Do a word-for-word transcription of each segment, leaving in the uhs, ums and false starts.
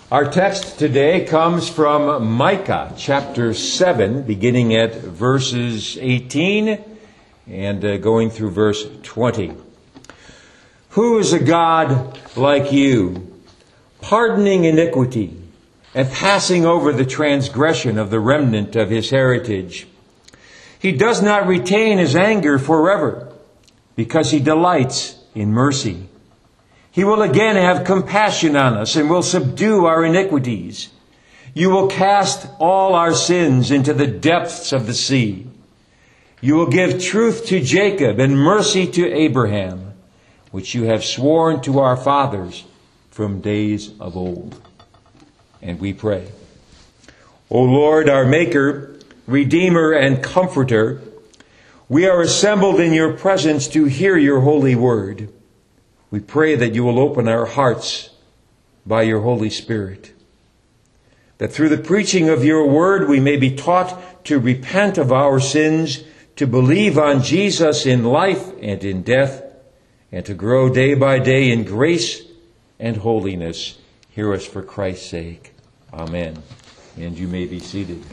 Our text today comes from Micah chapter seven, beginning at verses eighteen and uh, going through verse twenty. Who is a God like you, pardoning iniquity and passing over the transgression of the remnant of his heritage? He does not retain his anger forever, because he delights in mercy. He will again have compassion on us and will subdue our iniquities. You will cast all our sins into the depths of the sea. You will give truth to Jacob and mercy to Abraham, which you have sworn to our fathers from days of old. And we pray. O Lord, our Maker, Redeemer, and Comforter, we are assembled in your presence to hear your holy word. We pray that you will open our hearts by your Holy Spirit, that through the preaching of your word we may be taught to repent of our sins, to believe on Jesus in life and in death, and to grow day by day in grace and holiness. Hear us for Christ's sake. Amen. And you may be seated.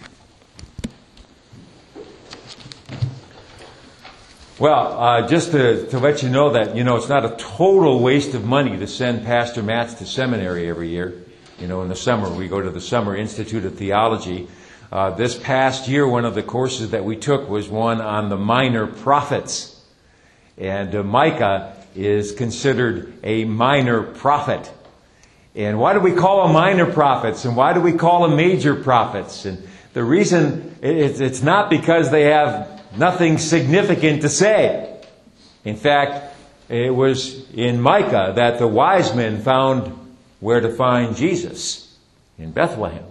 Well, uh, just to, to let you know that, you know, it's not a total waste of money to send Pastor Matz to seminary every year. You know, in the summer, we go to the Summer Institute of Theology. Uh, this past year, one of the courses that we took was one on the minor prophets. And uh, Micah is considered a minor prophet. And why do we call them minor prophets? And why do we call them major prophets? And the reason, it's, it's not because they have nothing significant to say. In fact, it was in Micah that the wise men found where to find Jesus, in Bethlehem.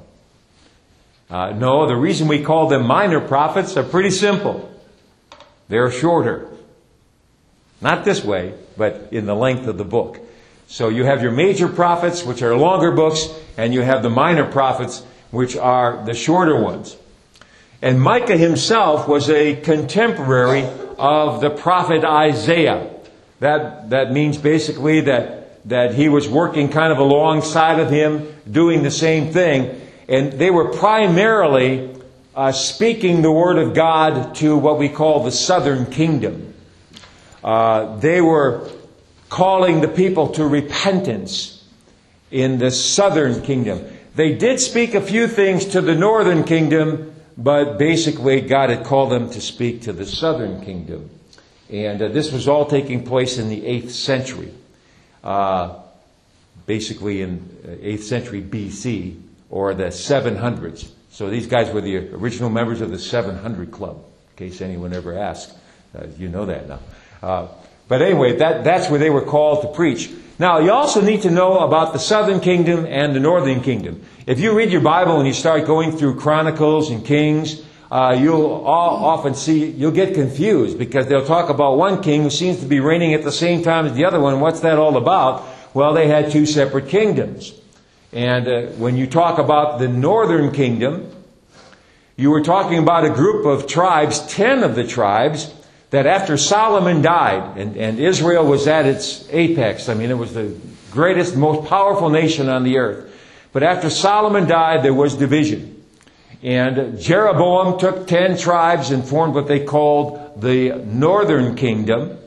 Uh, no, the reason we call them minor prophets are pretty simple. They're shorter. Not this way, but in the length of the book. So you have your major prophets, which are longer books, and you have the minor prophets, which are the shorter ones. And Micah himself was a contemporary of the prophet Isaiah. That, that means basically that, that he was working kind of alongside of him, doing the same thing. And they were primarily uh, speaking the word of God to what we call the southern kingdom. Uh, they were calling the people to repentance in the southern kingdom. They did speak a few things to the northern kingdom, but basically, God had called them to speak to the southern kingdom. And uh, this was all taking place in the eighth century. Uh, basically in eighth century B C, or the seven hundreds. So these guys were the original members of the seven hundred Club, in case anyone ever asked. Uh, you know that now. Uh, but anyway, that, that's where they were called to preach. Now, you also need to know about the southern kingdom and the northern kingdom. If you read your Bible and you start going through Chronicles and Kings, uh, you'll all often see, you'll get confused because they'll talk about one king who seems to be reigning at the same time as the other one. What's that all about? Well, they had two separate kingdoms. And uh, when you talk about the northern kingdom, you were talking about a group of tribes, ten of the tribes, that after Solomon died, and, and Israel was at its apex, I mean, it was the greatest, most powerful nation on the earth. But after Solomon died, there was division. And Jeroboam took ten tribes and formed what they called the northern kingdom.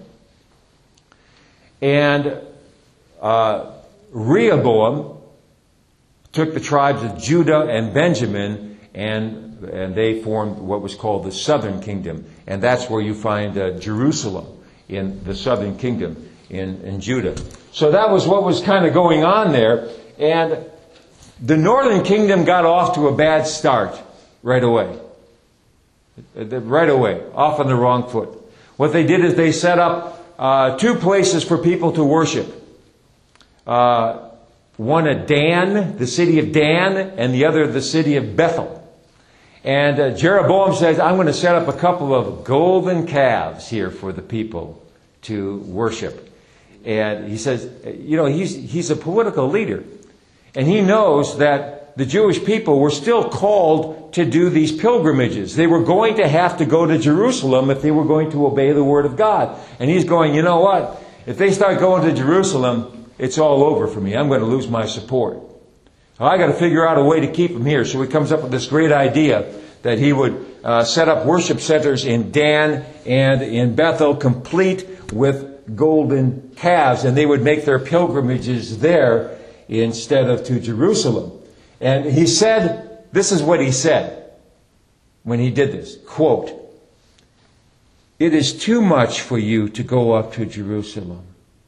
And uh, Rehoboam took the tribes of Judah and Benjamin, and and they formed what was called the southern kingdom. And that's where you find uh, Jerusalem in the southern kingdom in, in Judah. So that was what was kind of going on there. And the northern kingdom got off to a bad start right away. Right away, off on the wrong foot. What they did is they set up uh, two places for people to worship. Uh, one at Dan, the city of Dan, and the other the city of Bethel. And uh, Jeroboam says, I'm going to set up a couple of golden calves here for the people to worship. And he says, you know, he's, he's a political leader. And he knows that the Jewish people were still called to do these pilgrimages. They were going to have to go to Jerusalem if they were going to obey the word of God. And he's going, you know what? If they start going to Jerusalem, it's all over for me. I'm going to lose my support. Well, I got to figure out a way to keep him here. So he comes up with this great idea that he would uh, set up worship centers in Dan and in Bethel, complete with golden calves, and they would make their pilgrimages there instead of to Jerusalem. And he said, this is what he said when he did this, quote, "It is too much for you to go up to Jerusalem.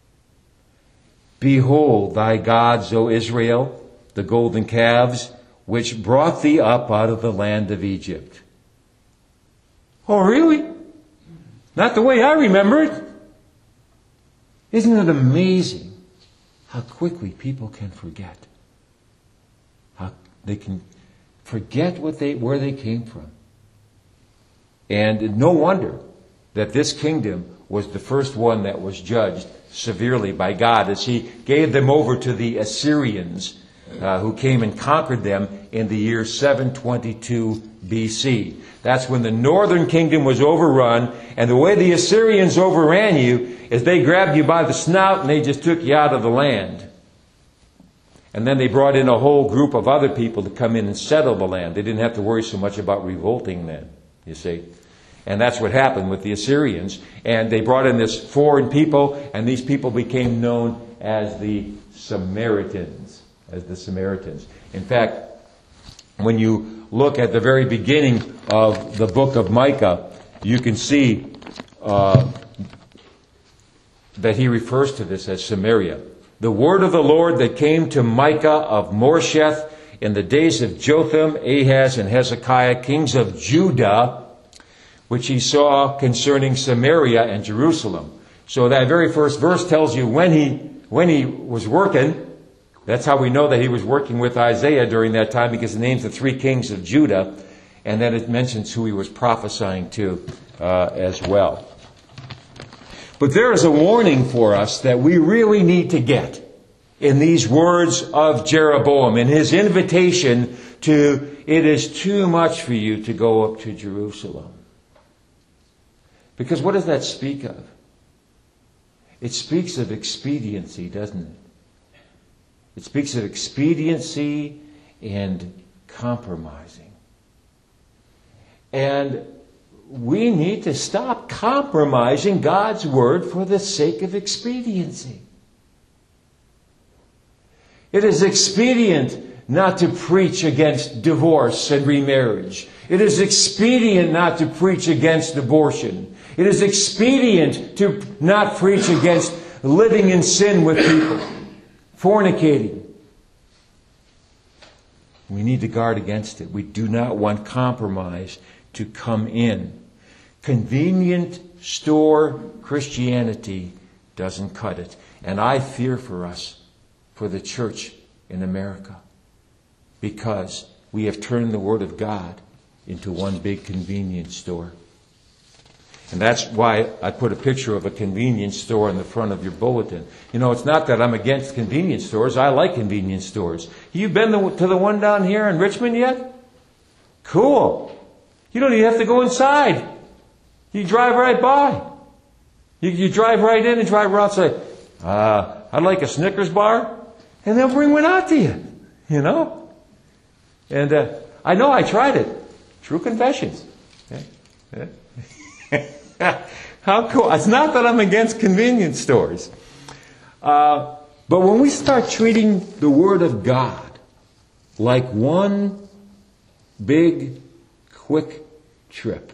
Behold thy gods, O Israel, the golden calves, which brought thee up out of the land of Egypt." Oh, really? Not the way I remember it. Isn't it amazing how quickly people can forget? How they can forget what they, where they came from. And no wonder that this kingdom was the first one that was judged severely by God as he gave them over to the Assyrians, uh, who came and conquered them in the year seven twenty-two B C. That's when the northern kingdom was overrun, and the way the Assyrians overran you is they grabbed you by the snout and they just took you out of the land. And then they brought in a whole group of other people to come in and settle the land. They didn't have to worry so much about revolting then, you see. And that's what happened with the Assyrians. And they brought in this foreign people, and these people became known as the Samaritans. As the Samaritans. In fact, when you look at the very beginning of the book of Micah, you can see uh, that he refers to this as Samaria. "The word of the Lord that came to Micah of Morsheth in the days of Jotham, Ahaz, and Hezekiah, kings of Judah, which he saw concerning Samaria and Jerusalem." So that very first verse tells you when he when he was working. That's how we know that he was working with Isaiah during that time, because it names the three kings of Judah, and then it mentions who he was prophesying to uh, as well. But there is a warning for us that we really need to get in these words of Jeroboam, in his invitation to, "It is too much for you to go up to Jerusalem." Because what does that speak of? It speaks of expediency, doesn't it? It speaks of expediency and compromising. And we need to stop compromising God's word for the sake of expediency. It is expedient not to preach against divorce and remarriage. It is expedient not to preach against abortion. It is expedient to not preach against living in sin with people, fornicating. We need to guard against it. We do not want compromise to come in. Convenient store Christianity doesn't cut it. And I fear for us, for the church in America, because we have turned the Word of God into one big convenience store. And that's why I put a picture of a convenience store in the front of your bulletin. You know, it's not that I'm against convenience stores. I like convenience stores. You been to the one down here in Richmond yet? Cool. You don't even have to go inside. You drive right by. You, you drive right in and drive right outside. Uh, I'd like a Snickers bar. And they'll bring one out to you. You know? And uh, I know I tried it. True confessions. Okay? Yeah. How cool. It's not that I'm against convenience stores. Uh, but when we start treating the Word of God like one big, quick trip,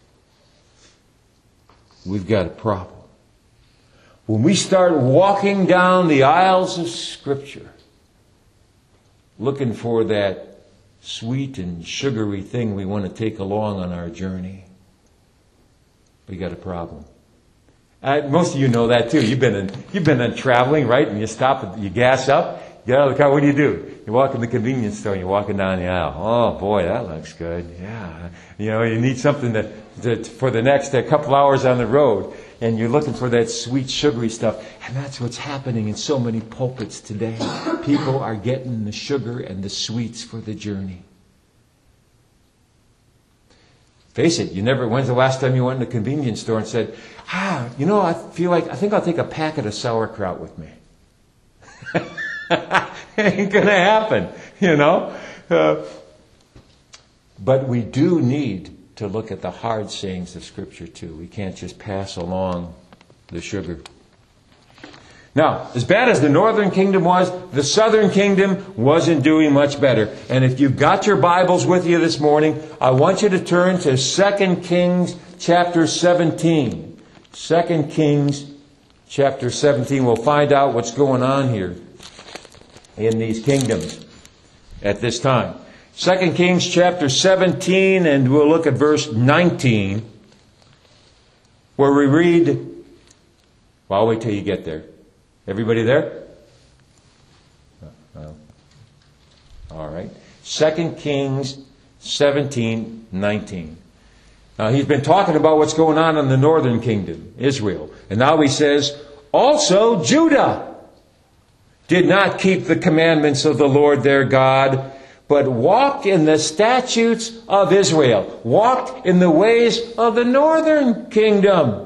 we've got a problem. When we start walking down the aisles of Scripture, looking for that sweet and sugary thing we want to take along on our journey, we got a problem. Uh, most of you know that too. You've been in, you've been in traveling, right? And you stop, you gas up, get out of the car. What do you do? You walk in the convenience store and you're walking down the aisle. Oh boy, that looks good. Yeah, you know, you need something that, that for the next uh, couple hours on the road, and you're looking for that sweet, sugary stuff. And that's what's happening in so many pulpits today. People are getting the sugar and the sweets for the journey. Face it, you never, when's the last time you went in a convenience store and said, ah, you know, I feel like, I think I'll take a packet of sauerkraut with me. Ain't gonna happen. you know. Uh, but we do need to look at the hard sayings of Scripture too. We can't just pass along the sugar. Now, as bad as the northern kingdom was, the southern kingdom wasn't doing much better. And if you've got your Bibles with you this morning, I want you to turn to Second Kings chapter seventeen. Second Kings chapter seventeen. We'll find out what's going on here in these kingdoms at this time. Second Kings chapter seventeen, and we'll look at verse nineteen, where we read, well, I'll wait till you get there. Everybody there? No. All right. Second Kings seventeen, nineteen. Now, he's been talking about what's going on in the northern kingdom, Israel. And now he says, also Judah did not keep the commandments of the Lord their God, but walked in the statutes of Israel, walked in the ways of the northern kingdom,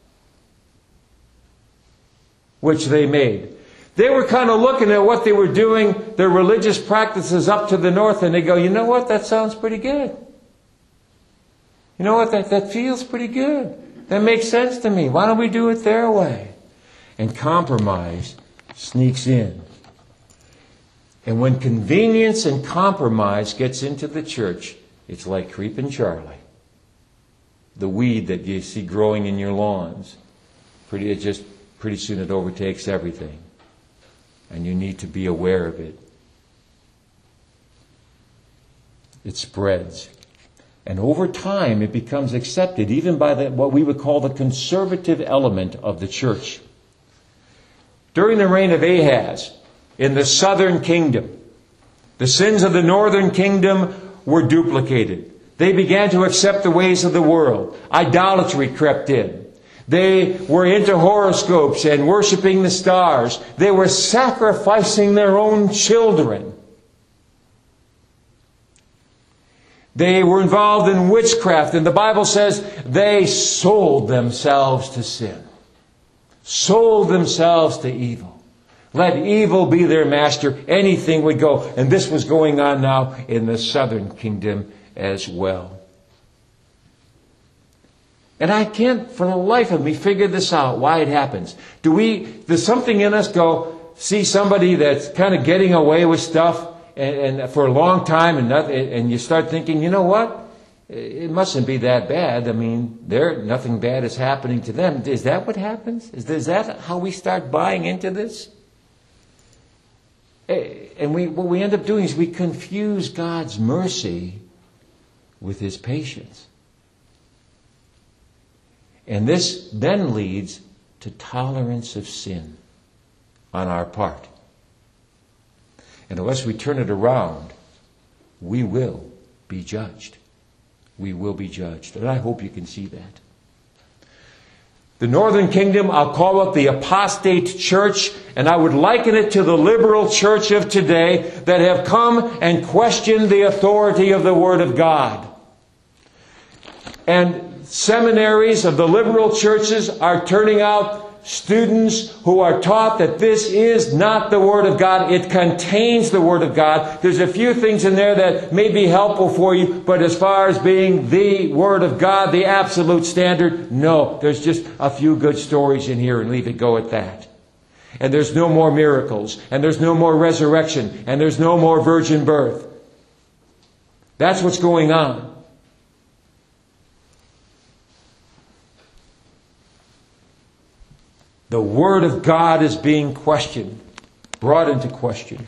which they made. They were kind of looking at what they were doing, their religious practices up to the north, and they go, you know what, that sounds pretty good. You know what, that, that feels pretty good. That makes sense to me. Why don't we do it their way? And compromise sneaks in. And when convenience and compromise gets into the church, it's like creeping Charlie. The weed that you see growing in your lawns. Pretty, it just, pretty soon it overtakes everything. And you need to be aware of it. It spreads. And over time it becomes accepted even by the, what we would call the conservative element of the church. During the reign of Ahaz, in the southern kingdom, the sins of the northern kingdom were duplicated. They began to accept the ways of the world. Idolatry crept in. They were into horoscopes and worshiping the stars. They were sacrificing their own children. They were involved in witchcraft, and the Bible says they sold themselves to sin. Sold themselves to evil. Let evil be their master. Anything would go. And this was going on now in the southern kingdom as well. And I can't for the life of me figure this out, why it happens. Do we, does something in us go, see somebody that's kind of getting away with stuff and, and for a long time and, not, and you start thinking, you know what? It mustn't be that bad. I mean, there nothing bad is happening to them. Is that what happens? Is, is that how we start buying into this? And we, what we end up doing is we confuse God's mercy with His patience. And this then leads to tolerance of sin on our part. And unless we turn it around, we will be judged. We will be judged. And I hope you can see that. The northern kingdom, I'll call it the apostate church, and I would liken it to the liberal church of today that have come and questioned the authority of the Word of God. And seminaries of the liberal churches are turning out students who are taught that this is not the Word of God. It contains the Word of God. There's a few things in there that may be helpful for you, but as far as being the Word of God, the absolute standard, no. There's just a few good stories in here and leave it go at that. And there's no more miracles, and there's no more resurrection, and there's no more virgin birth. That's what's going on. The Word of God is being questioned, brought into question.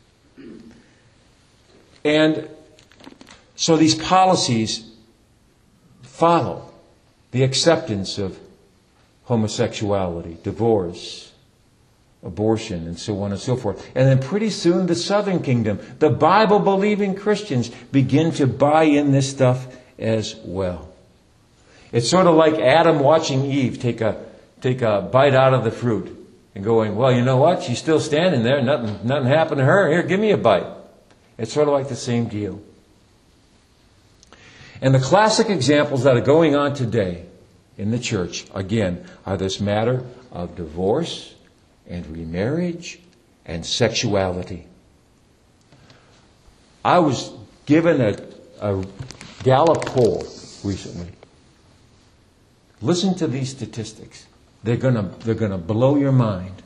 And so these policies follow the acceptance of homosexuality, divorce, abortion, and so on and so forth. And then pretty soon the southern kingdom, the Bible-believing Christians, begin to buy in this stuff as well. It's sort of like Adam watching Eve take a take a bite out of the fruit and going, well, you know what? She's still standing there. Nothing, nothing happened to her. Here, give me a bite. It's sort of like the same deal. And the classic examples that are going on today in the church, again, are this matter of divorce and remarriage and sexuality. I was given a, a Gallup poll recently. Listen to these statistics. They're gonna, they're gonna blow your mind.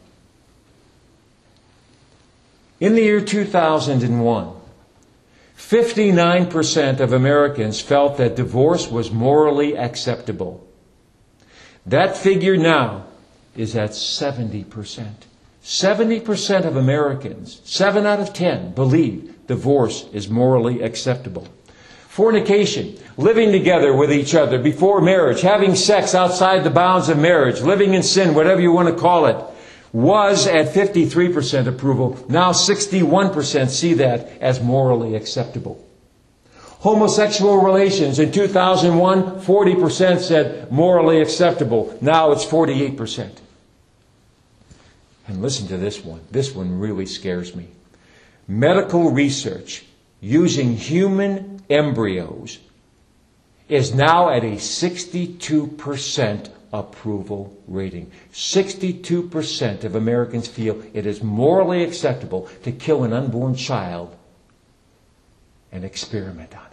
In the year two thousand one, fifty-nine percent of Americans felt that divorce was morally acceptable. That figure now is at seventy percent. seventy percent of Americans, seven out of ten, believe divorce is morally acceptable. Fornication, living together with each other before marriage, having sex outside the bounds of marriage, living in sin, whatever you want to call it, was at fifty-three percent approval. Now sixty-one percent see that as morally acceptable. Homosexual relations in two thousand one, forty percent said morally acceptable. Now it's forty-eight percent. And listen to this one. This one really scares me. Medical research using human embryos is now at a sixty-two percent approval rating. sixty-two percent of Americans feel it is morally acceptable to kill an unborn child and experiment on it.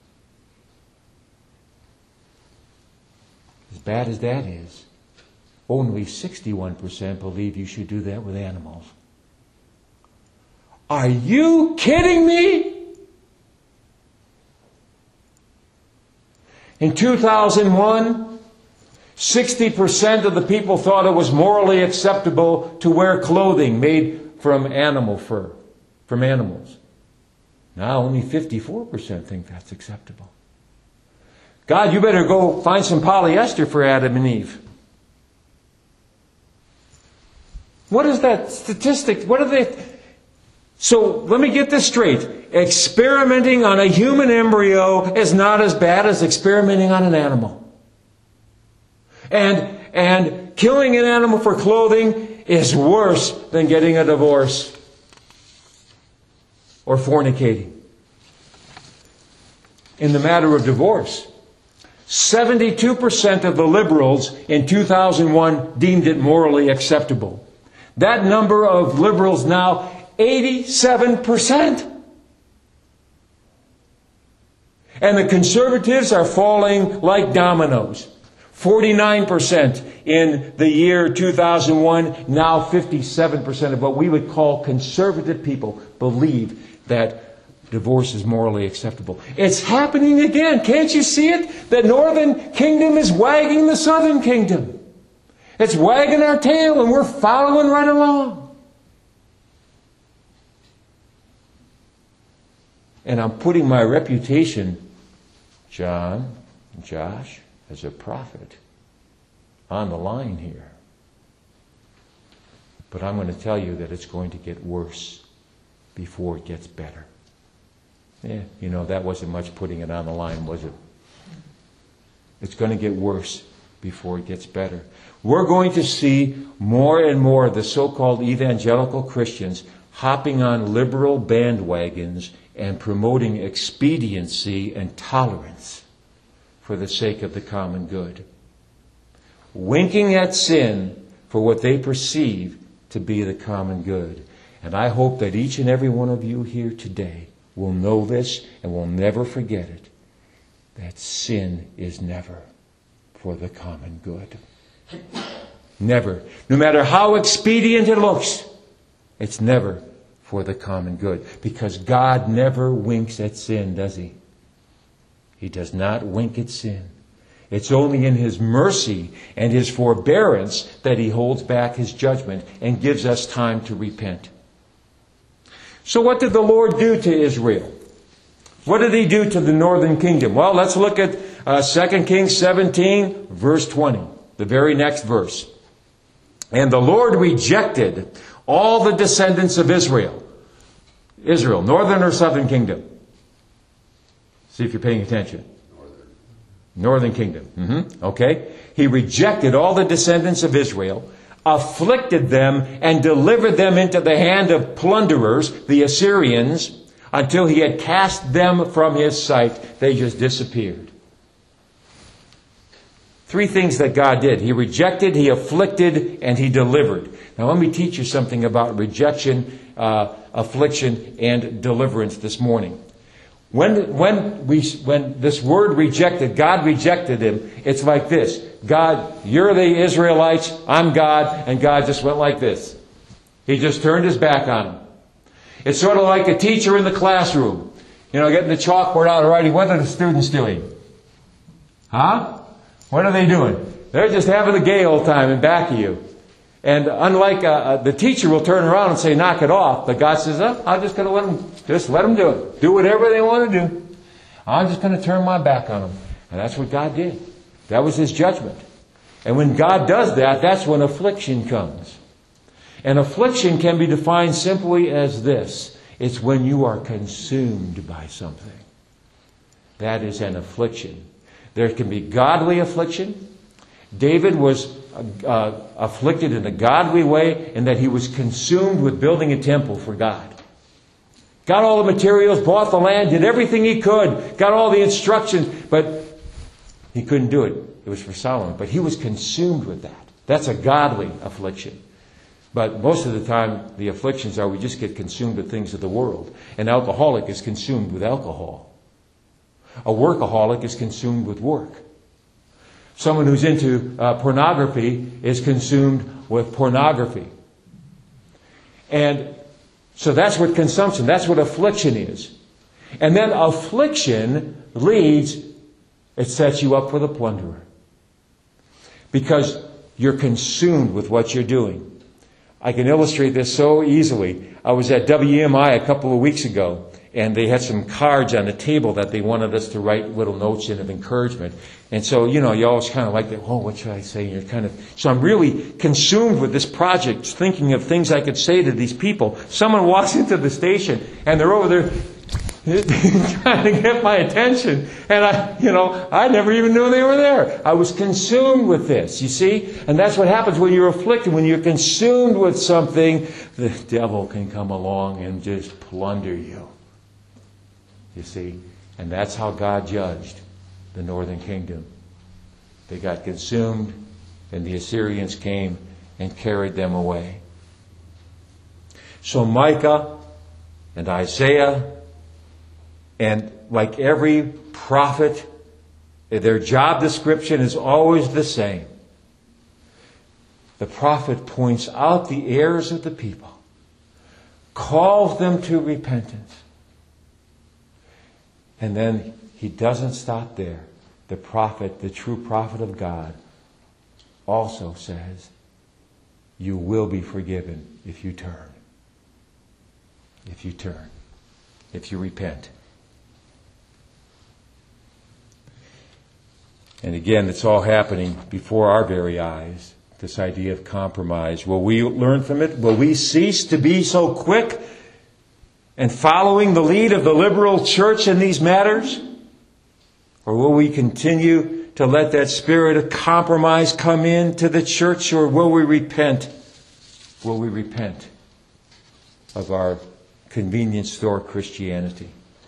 As bad as that is, only sixty-one percent believe you should do that with animals. Are you kidding me? In two thousand one, sixty percent of the people thought it was morally acceptable to wear clothing made from animal fur, from animals. Now only fifty-four percent think that's acceptable. God, you better go find some polyester for Adam and Eve. What is that statistic? What are they? So let me get this straight. Experimenting on a human embryo is not as bad as experimenting on an animal. And, and killing an animal for clothing is worse than getting a divorce or fornicating. In the matter of divorce, seventy-two percent of the liberals in two thousand one deemed it morally acceptable. That number of liberals now, eighty-seven percent. And the conservatives are falling like dominoes. forty-nine percent in the year two thousand one, now fifty-seven percent of what we would call conservative people believe that divorce is morally acceptable. It's happening again. Can't you see it? The northern kingdom is wagging the southern kingdom. It's wagging our tail and we're following right along. And I'm putting my reputation, John, Josh, as a prophet on the line here. But I'm going to tell you that it's going to get worse before it gets better. Yeah, you know, that wasn't much putting it on the line, was it? It's going to get worse before it gets better. We're going to see more and more of the so-called evangelical Christians hopping on liberal bandwagons and promoting expediency and tolerance for the sake of the common good. Winking at sin for what they perceive to be the common good. And I hope that each and every one of you here today will know this and will never forget it. That sin is never for the common good. Never. No matter how expedient it looks, it's never for the common good. Because God never winks at sin, does He? He does not wink at sin. It's only in His mercy and His forbearance that He holds back His judgment and gives us time to repent. So what did the Lord do to Israel? What did He do to the northern kingdom? Well, let's look at uh, Second Kings seventeen, verse twenty. The very next verse. And the Lord rejected all the descendants of Israel. Israel, northern or southern kingdom? See if you're paying attention. Northern. Northern kingdom. Mm-hmm. Okay. He rejected all the descendants of Israel, afflicted them, and delivered them into the hand of plunderers, the Assyrians, until He had cast them from His sight. They just disappeared. Three things that God did. He rejected, He afflicted, and He delivered. Now let me teach you something about rejection, uh, affliction, and deliverance this morning. When, when, we, when this word rejected, God rejected him, it's like this. God, you're the Israelites, I'm God, and God just went like this. He just turned his back on them. It's sort of like a teacher in the classroom. You know, getting the chalkboard out and writing. What are the students doing? Huh? What are they doing? They're just having a gay old time in back of you. And unlike uh, uh, the teacher will turn around and say, knock it off. But God says, oh, I'm just going to let them, just let them do it. Do whatever they want to do. I'm just going to turn my back on them. And that's what God did. That was his judgment. And when God does that, that's when affliction comes. And affliction can be defined simply as this. It's when you are consumed by something. That is an affliction. There can be godly affliction. David was uh, afflicted in a godly way in that he was consumed with building a temple for God. Got all the materials, bought the land, did everything he could, got all the instructions, but he couldn't do it. It was for Solomon. But he was consumed with that. That's a godly affliction. But most of the time, the afflictions are we just get consumed with things of the world. An alcoholic is consumed with alcohol. A workaholic is consumed with work. Someone who's into uh, pornography is consumed with pornography. And so that's what consumption, that's what affliction is. And then affliction leads, it sets you up for the plunderer. Because you're consumed with what you're doing. I can illustrate this so easily. I was at W M I a couple of weeks ago, and they had some cards on the table that they wanted us to write little notes in of encouragement. And so, you know, you always kind of like that, oh, what should I say? And you're kind of, so I'm really consumed with this project, thinking of things I could say to these people. Someone walks into the station, and they're over there trying to get my attention. And I, you know, I never even knew they were there. I was consumed with this, you see? And that's what happens when you're afflicted. When you're consumed with something, the devil can come along and just plunder you. You see? And that's how God judged the northern kingdom. They got consumed, and the Assyrians came and carried them away. So Micah and Isaiah, and like every prophet, their job description is always the same. The prophet points out the errors of the people, calls them to repentance. And then he doesn't stop there. The prophet, the true prophet of God, also says, you will be forgiven if you turn. If you turn. If you repent. And again, it's all happening before our very eyes. This idea of compromise. Will we learn from it? Will we cease to be so quick and following the lead of the liberal church in these matters? Or will we continue to let that spirit of compromise come into the church? Or will we repent? Will we repent of our convenience store Christianity?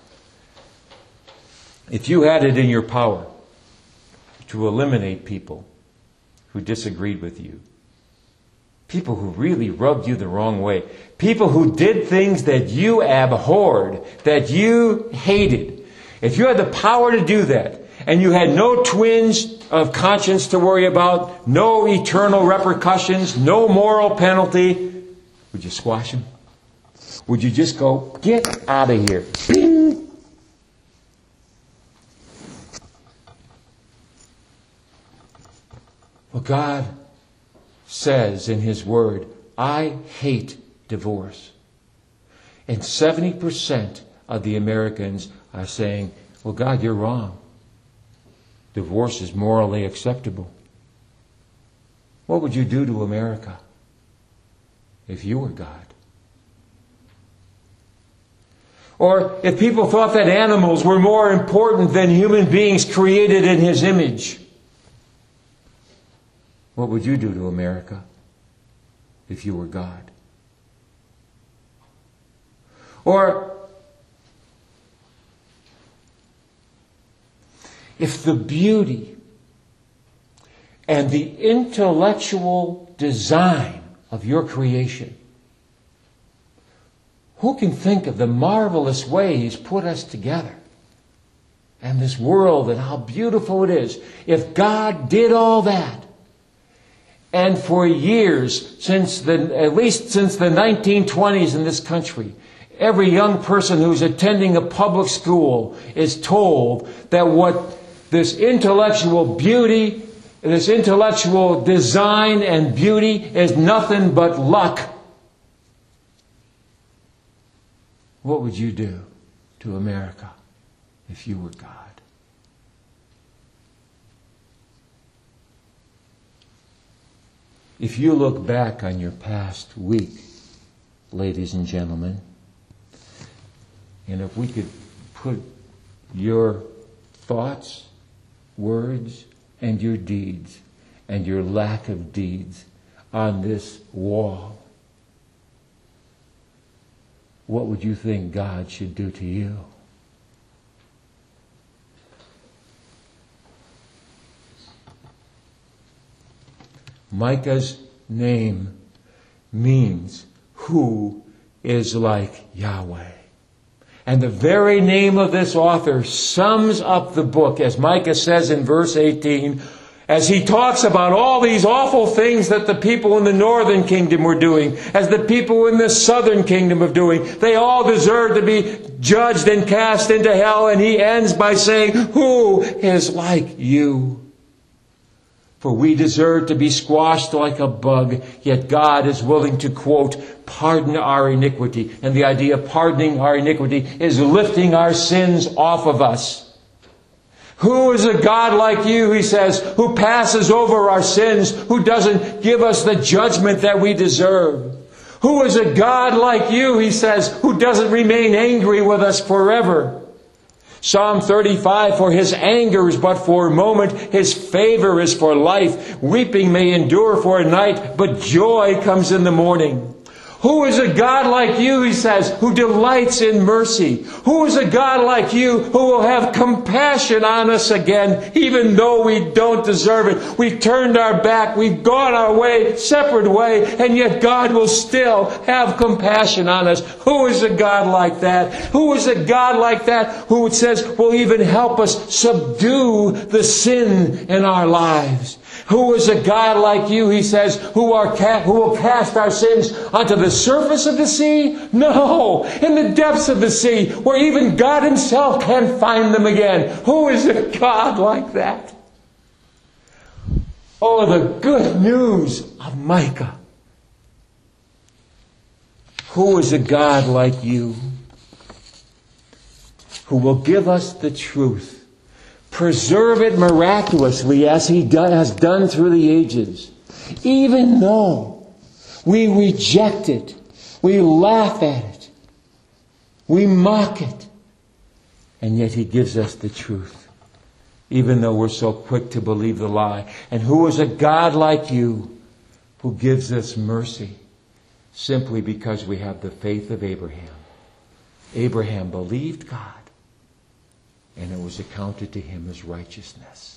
If you had it in your power to eliminate people who disagreed with you, people who really rubbed you the wrong way, people who did things that you abhorred, that you hated, if you had the power to do that, and you had no twinge of conscience to worry about, no eternal repercussions, no moral penalty, would you squash them? Would you just go, get out of here? Bing! Well, God says in His Word, I hate divorce. And seventy percent of the Americans are saying, well, God, you're wrong. Divorce is morally acceptable. What would you do to America if you were God? Or if people thought that animals were more important than human beings created in His image, what would you do to America if you were God? Or if the beauty and the intellectual design of your creation, who can think of the marvelous way He's put us together? and this world and how beautiful it is. If God did all that, and for years, since the, at least since the nineteen twenties in this country, every young person who's attending a public school is told that what this intellectual beauty, this intellectual design and beauty is nothing but luck. What would you do to America if you were God? If you look back on your past week, ladies and gentlemen, and if we could put your thoughts, words, and your deeds, and your lack of deeds on this wall, what would you think God should do to you? Micah's name means who is like Yahweh. And the very name of this author sums up the book, as Micah says in verse eighteen, as he talks about all these awful things that the people in the northern kingdom were doing, as the people in the southern kingdom are doing. They all deserve to be judged and cast into hell. And he ends by saying, who is like you? For we deserve to be squashed like a bug, yet God is willing to, quote, pardon our iniquity. And the idea of pardoning our iniquity is lifting our sins off of us. Who is a God like you, he says, who passes over our sins, who doesn't give us the judgment that we deserve? Who is a God like you, he says, who doesn't remain angry with us forever? Psalm thirty-five, for his anger is but for a moment, his favor is for life. Weeping may endure for a night, but joy comes in the morning. Who is a God like you, he says, who delights in mercy? Who is a God like you who will have compassion on us again, even though we don't deserve it? We've turned our back, we've gone our way, separate way, and yet God will still have compassion on us. Who is a God like that? Who is a God like that who, it says, will even help us subdue the sin in our lives? Who is a God like you, he says, who, are ca- who will cast our sins onto the surface of the sea? No, in the depths of the sea, where even God himself can't find them again. Who is a God like that? Oh, the good news of Micah. Who is a God like you, who will give us the truth, preserve it miraculously as he do, has done through the ages, even though we reject it, we laugh at it, we mock it, and yet he gives us the truth, even though we're so quick to believe the lie. And who is a God like you who gives us mercy simply because we have the faith of Abraham? Abraham believed God, and it was accounted to him as righteousness.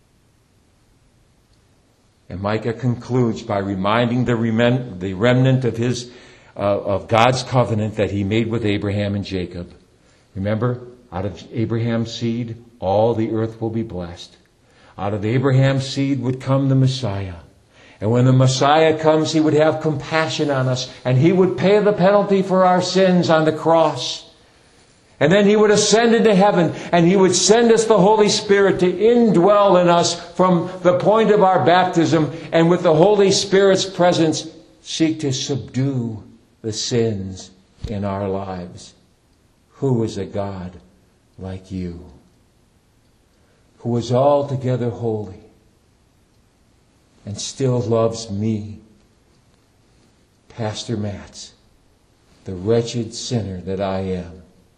And Micah concludes by reminding the remnant, the remnant of his uh, of God's covenant that he made with Abraham and Jacob. Remember, out of Abraham's seed, all the earth will be blessed. Out of Abraham's seed would come the Messiah. And when the Messiah comes, he would have compassion on us, and he would pay the penalty for our sins on the cross. And then he would ascend into heaven, and he would send us the Holy Spirit to indwell in us from the point of our baptism, and with the Holy Spirit's presence, seek to subdue the sins in our lives. Who is a God like you, who is altogether holy and still loves me, Pastor Matz, the wretched sinner that I am?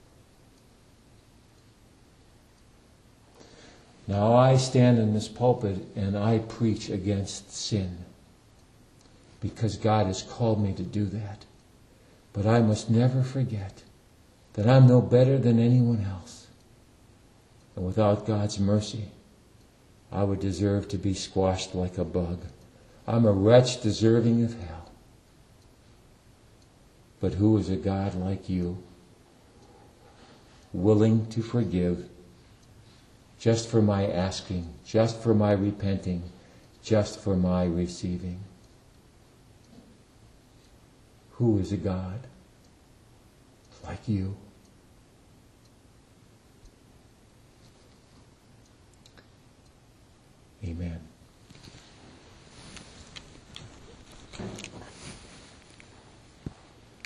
Now I stand in this pulpit and I preach against sin because God has called me to do that. But I must never forget that I'm no better than anyone else. And without God's mercy, I would deserve to be squashed like a bug. I'm a wretch deserving of hell. But who is a God like you, willing to forgive just for my asking, just for my repenting, just for my receiving. Who is a God like you? Amen.